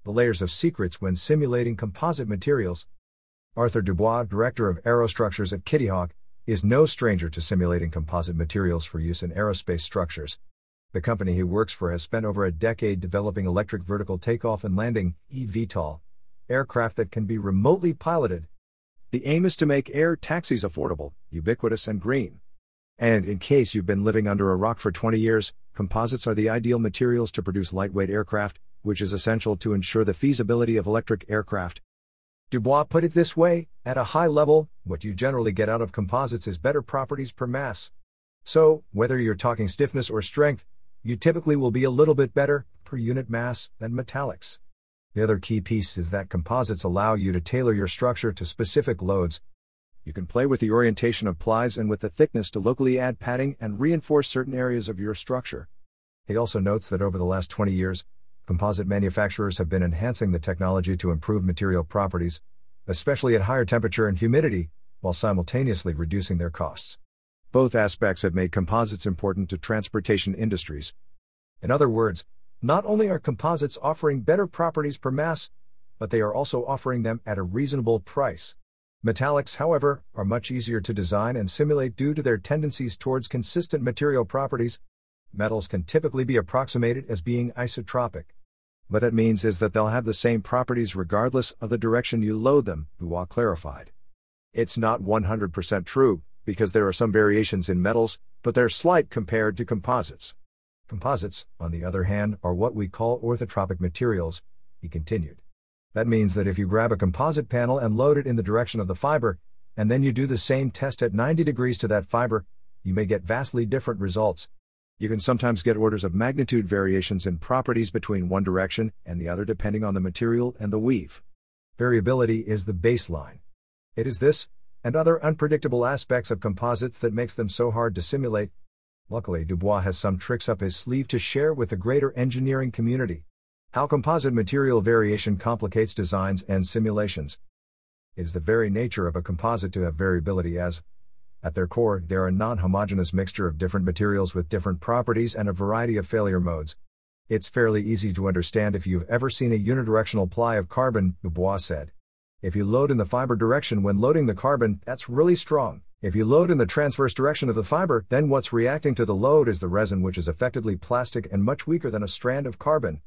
The layers of secrets when simulating composite materials. Arthur Dubois, director of aerostructures at Kitty Hawk, is no stranger to simulating composite materials for use in aerospace structures. The company he works for has spent over a decade developing electric vertical takeoff and landing (eVTOL) aircraft that can be remotely piloted. The aim is to make air taxis affordable, ubiquitous, and green. And in case you've been living under a rock for 20 years, composites are the ideal materials to produce lightweight aircraft, which is essential to ensure the feasibility of electric aircraft. Dubois put it this way: at a high level, what you generally get out of composites is better properties per mass. So, whether you're talking stiffness or strength, you typically will be a little bit better per unit mass than metallics. The other key piece is that composites allow you to tailor your structure to specific loads. You can play with the orientation of plies and with the thickness to locally add padding and reinforce certain areas of your structure. He also notes that over the last 20 years, composite manufacturers have been enhancing the technology to improve material properties, especially at higher temperature and humidity, while simultaneously reducing their costs. Both aspects have made composites important to transportation industries. In other words, not only are composites offering better properties per mass, but they are also offering them at a reasonable price. Metallics, however, are much easier to design and simulate due to their tendencies towards consistent material properties. Metals can typically be approximated as being isotropic. What that means is that they'll have the same properties regardless of the direction you load them, Dubois clarified. It's not 100% true, because there are some variations in metals, but they're slight compared to composites. Composites, on the other hand, are what we call orthotropic materials, he continued. That means that if you grab a composite panel and load it in the direction of the fiber, and then you do the same test at 90 degrees to that fiber, you may get vastly different results. You can sometimes get orders of magnitude variations in properties between one direction and the other depending on the material and the weave. Variability is the baseline. It is this, and other unpredictable aspects of composites that makes them so hard to simulate. Luckily, Dubois has some tricks up his sleeve to share with the greater engineering community. How composite material variation complicates designs and simulations. It is the very nature of a composite to have variability as, at their core, they are a non-homogeneous mixture of different materials with different properties and a variety of failure modes. It's fairly easy to understand if you've ever seen a unidirectional ply of carbon, Dubois said. If you load in the fiber direction when loading the carbon, that's really strong. If you load in the transverse direction of the fiber, then what's reacting to the load is the resin, which is effectively plastic and much weaker than a strand of carbon.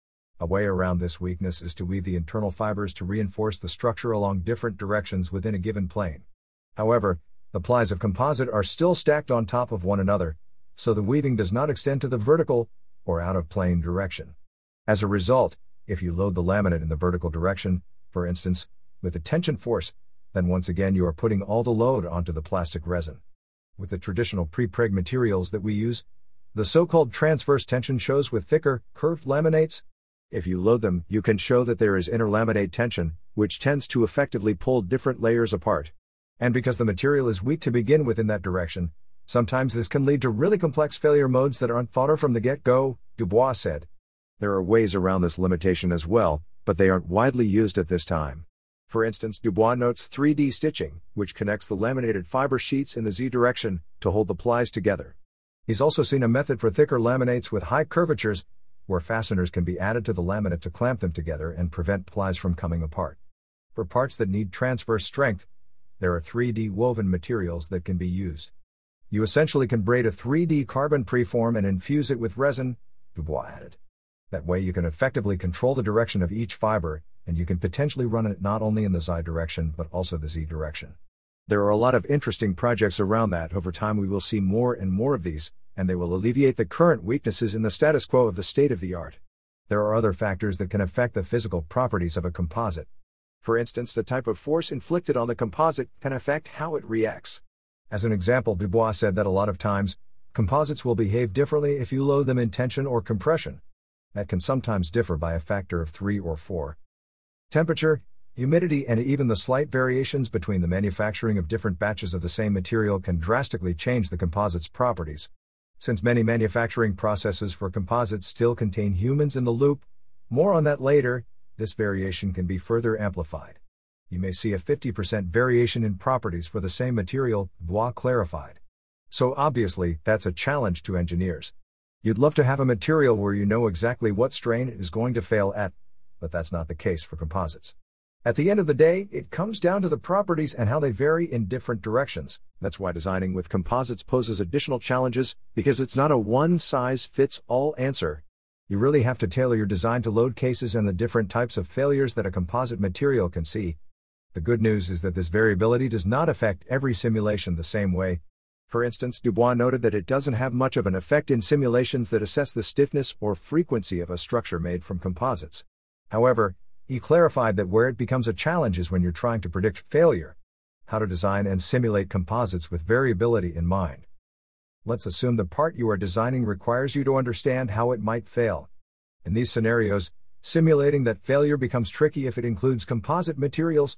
A way around this weakness is to weave the internal fibers to reinforce the structure along different directions within a given plane. However, the plies of composite are still stacked on top of one another, so the weaving does not extend to the vertical, or out-of-plane direction. As a result, if you load the laminate in the vertical direction, for instance, with a tension force, then once again you are putting all the load onto the plastic resin. With the traditional pre-preg materials that we use, the so-called transverse tension shows with thicker, curved laminates. If you load them, you can show that there is interlaminate tension, which tends to effectively pull different layers apart. And because the material is weak to begin with in that direction, sometimes this can lead to really complex failure modes that aren't thought of from the get-go, Dubois said. There are ways around this limitation as well, but they aren't widely used at this time. For instance, Dubois notes 3D stitching, which connects the laminated fiber sheets in the Z direction to hold the plies together. He's also seen a method for thicker laminates with high curvatures, where fasteners can be added to the laminate to clamp them together and prevent plies from coming apart. For parts that need transverse strength, there are 3D woven materials that can be used. You essentially can braid a 3D carbon preform and infuse it with resin, Dubois added. That way you can effectively control the direction of each fiber, and you can potentially run it not only in the Z direction but also the Z direction. There are a lot of interesting projects around that. Over time we will see more and more of these, and they will alleviate the current weaknesses in the status quo of the state of the art. There are other factors that can affect the physical properties of a composite. For instance, the type of force inflicted on the composite can affect how it reacts. As an example, Dubois said that a lot of times, composites will behave differently if you load them in tension or compression. That can sometimes differ by a factor of 3 or 4. Temperature, humidity, and even the slight variations between the manufacturing of different batches of the same material can drastically change the composite's properties. Since many manufacturing processes for composites still contain humans in the loop, more on that later, this variation can be further amplified. You may see a 50% variation in properties for the same material, Dubois clarified. So obviously, that's a challenge to engineers. You'd love to have a material where you know exactly what strain it is going to fail at, but that's not the case for composites. At the end of the day, it comes down to the properties and how they vary in different directions. That's why designing with composites poses additional challenges, because it's not a one-size-fits-all answer. You really have to tailor your design to load cases and the different types of failures that a composite material can see. The good news is that this variability does not affect every simulation the same way. For instance, Dubois noted that it doesn't have much of an effect in simulations that assess the stiffness or frequency of a structure made from composites. However, he clarified that where it becomes a challenge is when you're trying to predict failure. How to design and simulate composites with variability in mind. Let's assume the part you are designing requires you to understand how it might fail. In these scenarios, simulating that failure becomes tricky if it includes composite materials.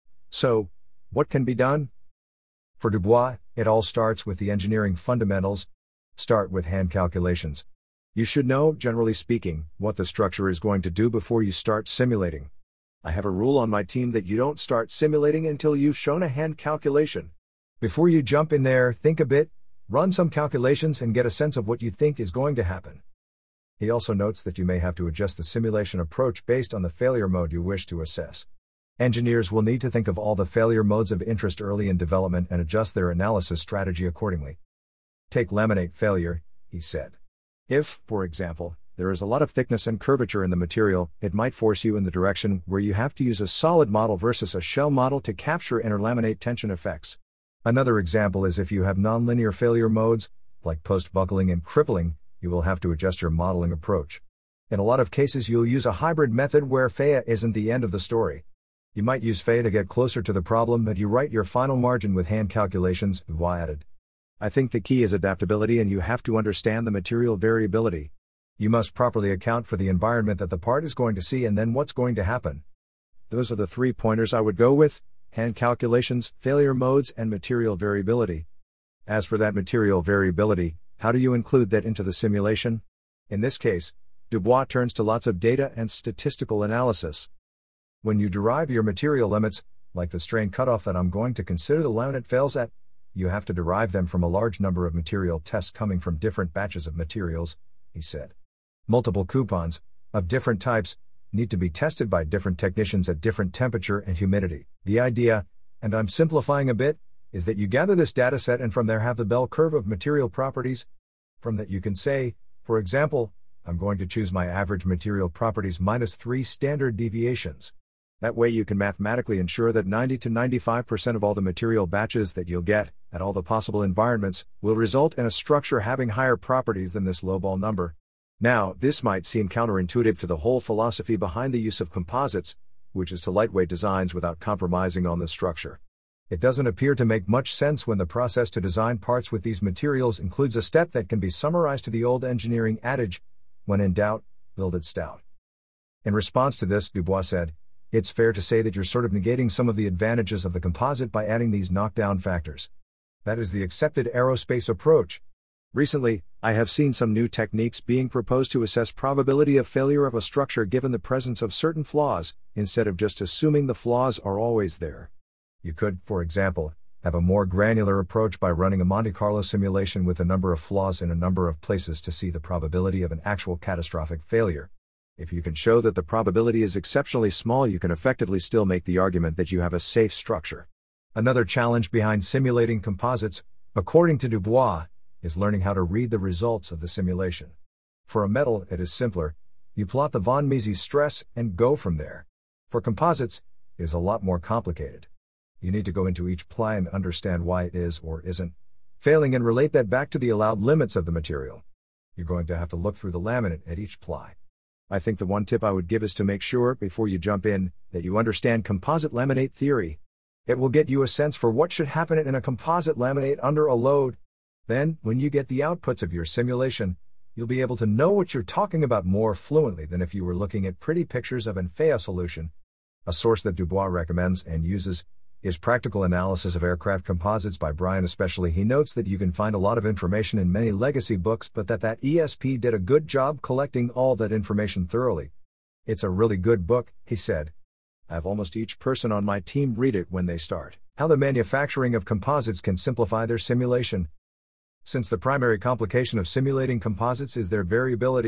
So, what can be done? For Dubois, it all starts with the engineering fundamentals. Start with hand calculations. You should know, generally speaking, what the structure is going to do before you start simulating. I have a rule on my team that you don't start simulating until you've shown a hand calculation. Before you jump in there, think a bit, run some calculations and get a sense of what you think is going to happen. He also notes that you may have to adjust the simulation approach based on the failure mode you wish to assess. Engineers will need to think of all the failure modes of interest early in development and adjust their analysis strategy accordingly. Take laminate failure, he said. If, for example, there is a lot of thickness and curvature in the material, it might force you in the direction where you have to use a solid model versus a shell model to capture interlaminate tension effects. Another example is if you have nonlinear failure modes, like post-buckling and crippling, you will have to adjust your modeling approach. In a lot of cases you'll use a hybrid method where failure isn't the end of the story. You might use failure to get closer to the problem, but you write your final margin with hand calculations, Dubois added. I think the key is adaptability, and you have to understand the material variability. You must properly account for the environment that the part is going to see and then what's going to happen. Those are the 3 pointers I would go with: hand calculations, failure modes, and material variability. As for that material variability, how do you include that into the simulation? In this case, Dubois turns to lots of data and statistical analysis. When you derive your material limits, like the strain cutoff that I'm going to consider the laminate fails at, you have to derive them from a large number of material tests coming from different batches of materials, he said. Multiple coupons, of different types, need to be tested by different technicians at different temperature and humidity. The idea, and I'm simplifying a bit, is that you gather this dataset and from there have the bell curve of material properties. From that you can say, for example, I'm going to choose my average material properties minus 3 standard deviations. That way you can mathematically ensure that 90 to 95% of all the material batches that you'll get, at all the possible environments, will result in a structure having higher properties than this lowball number. Now, this might seem counterintuitive to the whole philosophy behind the use of composites, which is to lightweight designs without compromising on the structure. It doesn't appear to make much sense when the process to design parts with these materials includes a step that can be summarized to the old engineering adage, when in doubt, build it stout. In response to this, Dubois said, it's fair to say that you're sort of negating some of the advantages of the composite by adding these knockdown factors. That is the accepted aerospace approach. Recently, I have seen some new techniques being proposed to assess probability of failure of a structure given the presence of certain flaws, instead of just assuming the flaws are always there. You could, for example, have a more granular approach by running a Monte Carlo simulation with a number of flaws in a number of places to see the probability of an actual catastrophic failure. If you can show that the probability is exceptionally small, you can effectively still make the argument that you have a safe structure. Another challenge behind simulating composites, according to Dubois, is learning how to read the results of the simulation. For a metal, it is simpler. You plot the von Mises stress and go from there. For composites, it is a lot more complicated. You need to go into each ply and understand why it is or isn't failing and relate that back to the allowed limits of the material. You're going to have to look through the laminate at each ply. I think the one tip I would give is to make sure, before you jump in, that you understand composite laminate theory. It will get you a sense for what should happen in a composite laminate under a load. Then, when you get the outputs of your simulation, you'll be able to know what you're talking about more fluently than if you were looking at pretty pictures of an FEA solution. A source that Dubois recommends and uses is Practical Analysis of Aircraft Composites by Brian especially. He notes that you can find a lot of information in many legacy books, but that ESP did a good job collecting all that information thoroughly. It's a really good book, he said. I have almost each person on my team read it when they start. How the manufacturing of composites can simplify their simulation. Since the primary complication of simulating composites is their variability,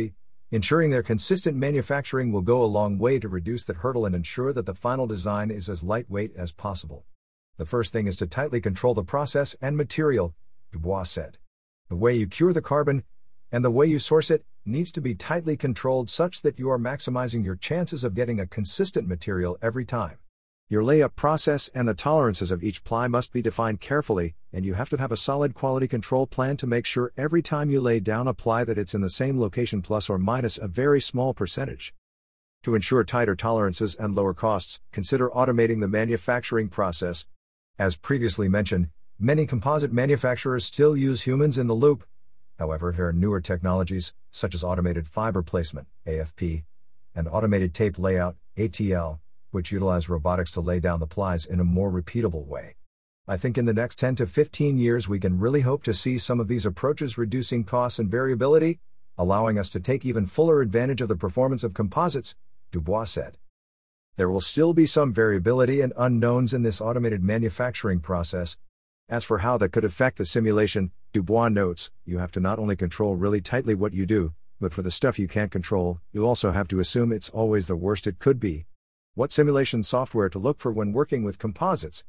Ensuring their consistent manufacturing will go a long way to reduce that hurdle and ensure that the final design is as lightweight as possible. The first thing is to tightly control the process and material, Dubois said. The way you cure the carbon, and the way you source it, needs to be tightly controlled such that you are maximizing your chances of getting a consistent material every time. Your layup process and the tolerances of each ply must be defined carefully, and you have to have a solid quality control plan to make sure every time you lay down a ply that it's in the same location plus or minus a very small percentage. To ensure tighter tolerances and lower costs, consider automating the manufacturing process. As previously mentioned, many composite manufacturers still use humans in the loop. However, there are newer technologies, such as automated fiber placement, AFP, and automated tape layout, ATL, which utilize robotics to lay down the plies in a more repeatable way. I think in the next 10 to 15 years we can really hope to see some of these approaches reducing costs and variability, allowing us to take even fuller advantage of the performance of composites, Dubois said. There will still be some variability and unknowns in this automated manufacturing process. As for how that could affect the simulation, Dubois notes, you have to not only control really tightly what you do, but for the stuff you can't control, you also have to assume it's always the worst it could be. What simulation software to look for when working with composites?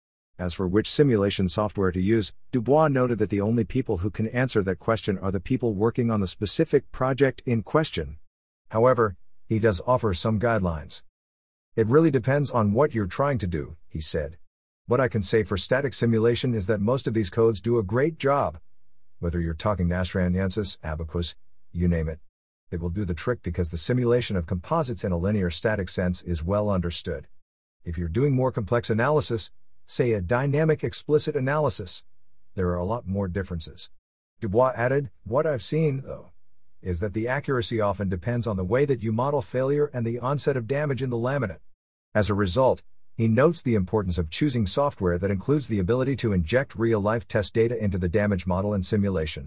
As for which simulation software to use, Dubois noted that the only people who can answer that question are the people working on the specific project in question. However, he does offer some guidelines. It really depends on what you're trying to do, he said. What I can say for static simulation is that most of these codes do a great job. Whether you're talking Nastran, Ansys, Abaqus, you name it. It will do the trick because the simulation of composites in a linear static sense is well understood. If you're doing more complex analysis, say a dynamic explicit analysis, there are a lot more differences. Dubois added, what I've seen, though, is that the accuracy often depends on the way that you model failure and the onset of damage in the laminate. As a result, he notes the importance of choosing software that includes the ability to inject real-life test data into the damage model and simulation.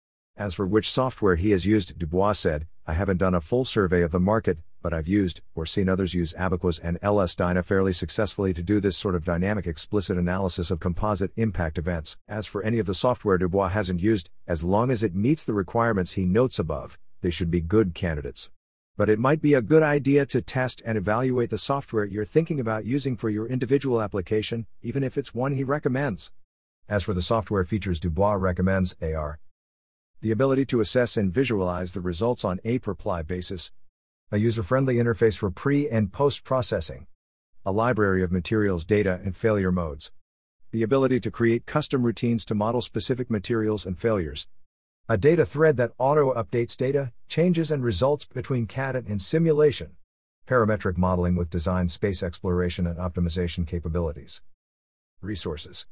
As for which software he has used, Dubois said, I haven't done a full survey of the market, but I've used, or seen others use Abaqus and LS-DYNA fairly successfully to do this sort of dynamic explicit analysis of composite impact events. As for any of the software Dubois hasn't used, as long as it meets the requirements he notes above, they should be good candidates. But it might be a good idea to test and evaluate the software you're thinking about using for your individual application, even if it's one he recommends. As for the software features Dubois recommends, they are the ability to assess and visualize the results on a per-ply basis, a user-friendly interface for pre- and post-processing, a library of materials data and failure modes, the ability to create custom routines to model specific materials and failures, a data thread that auto-updates data, changes and results between CAD and simulation, parametric modeling with design space exploration and optimization capabilities. Resources: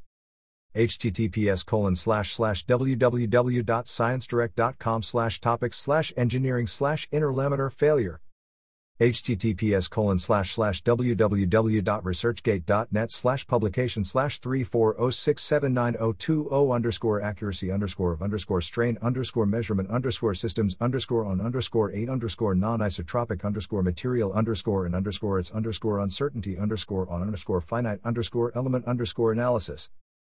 https://www.sciencedirect.com/topics/engineering/interlaminar failure, https://www.researchgate.net/publication/340679020_strain_measurement_material_material_non-isotropic_material_and_its_uncertainty_element_analysis